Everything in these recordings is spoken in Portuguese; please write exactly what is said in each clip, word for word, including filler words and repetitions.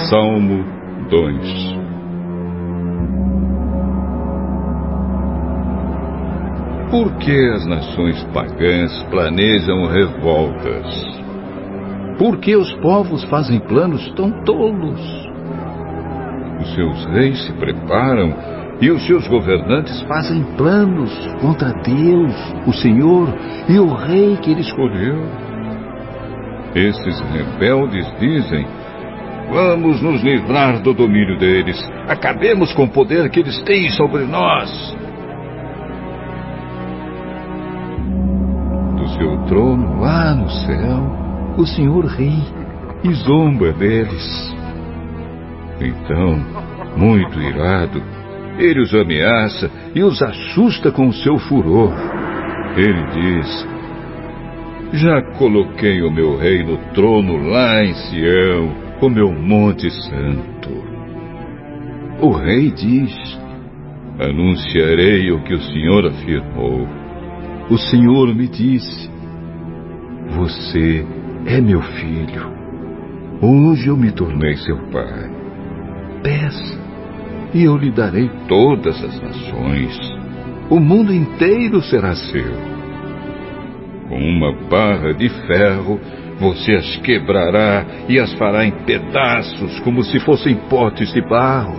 Salmo dois. Por que as nações pagãs planejam revoltas? Por que os povos fazem planos tão tolos? Os seus reis se preparam e os seus governantes fazem planos contra Deus, o Senhor e o rei que ele escolheu. Esses rebeldes dizem: vamos nos livrar do domínio deles. Acabemos com o poder que eles têm sobre nós. Do seu trono lá no céu, o Senhor ri e zomba deles. Então, muito irado, ele os ameaça e os assusta com o seu furor. Ele diz: já coloquei o meu rei no trono lá em Sião, o meu monte santo. O rei diz: anunciarei o que o Senhor afirmou. O Senhor me disse: você é meu filho. Hoje eu me tornei seu pai. Peça, e eu lhe darei todas as nações. O mundo inteiro será seu. Com uma barra de ferro, você as quebrará e as fará em pedaços, como se fossem potes de barro.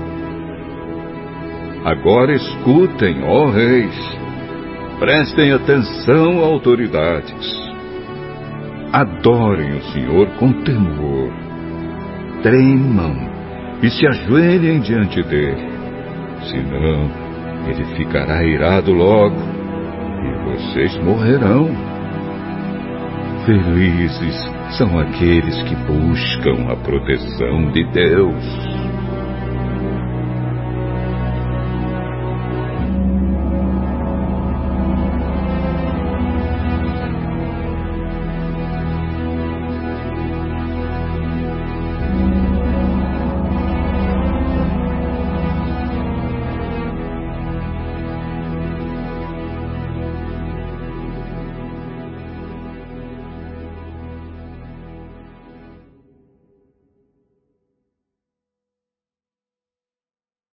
Agora escutem, ó reis. Prestem atenção, autoridades. Adorem o Senhor com temor. Tremam e se ajoelhem diante dele. Senão, ele ficará irado logo e vocês morrerão. Felizes são aqueles que buscam a proteção de Deus.